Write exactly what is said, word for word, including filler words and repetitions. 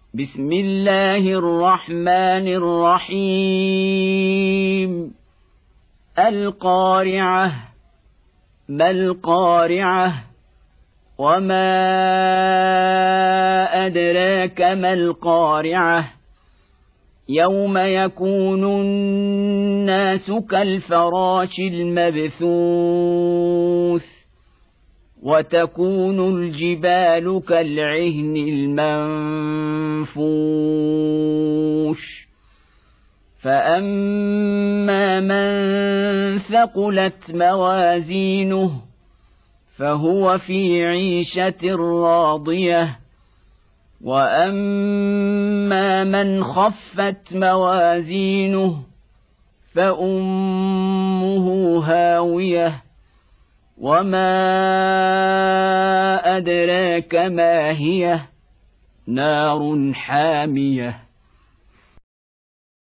بسم الله الرحمن الرحيم القارعة ما القارعة وما أدراك ما القارعة يوم يكون الناس كالفراش المبثوث وتكون الجبال كالعهن المنفوش فأما من ثقلت موازينه فهو في عيشة راضية وأما من خفت موازينه فأمه هاوية وما أدراك ما هي نار حامية.